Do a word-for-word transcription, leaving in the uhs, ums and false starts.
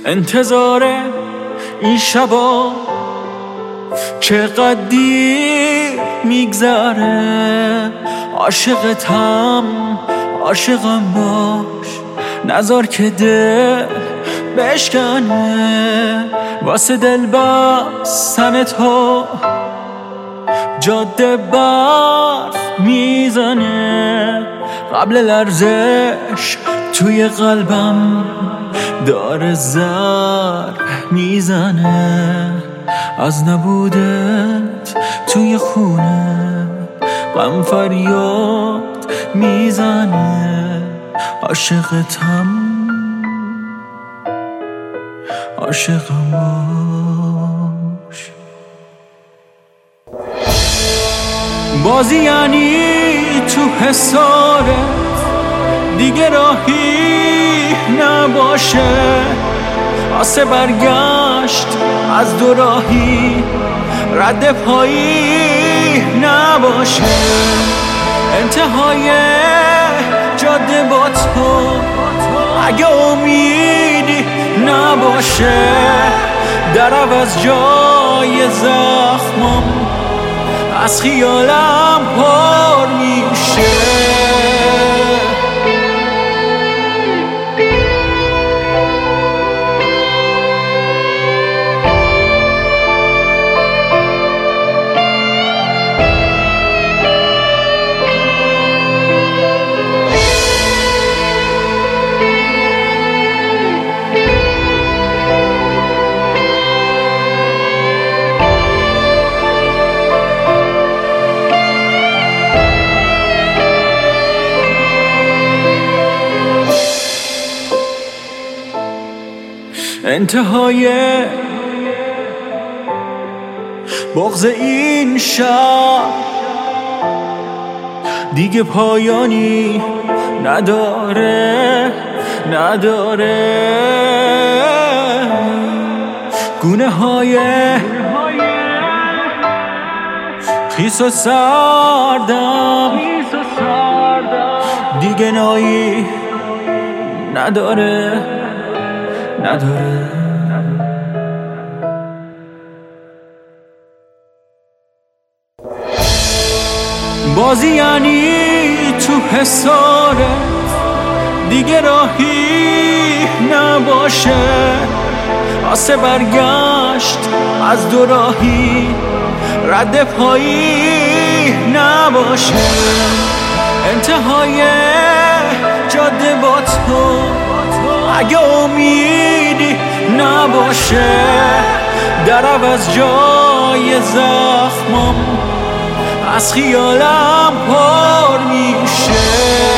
انتظار این شبا چقدر دیر میگذره. عاشقتم عاشقم باش، نذار که دل بشکنه. واسه دل بستن تو جاده برف میزنه. قبل لرزش توی قلبم داره زر میزنه. از نبودت توی خونه غم فریاد میزنه. عاشقتم عاشقم باش. بازی یعنی تو حسارت دیگه راهی نباشه. آسه برگشت از دو راهی رد پایی نباشه. انتهای جاده با تو اگه امیدی نباشه. در عوض جای زخمم از خیالم پر میشه. انتهای بغض این شب دیگه پایانی نداره نداره. گونه های خیس و سردم دیگه نایی نداره نداره. بازی یعنی تو حسارت دیگه راهی نباشه. آسه برگشت از دو راهی رد پایی نباشه. انتهای جاده با تو اگه امیدی نباشه. در عوض جای زخمم از خیالم پر میشه.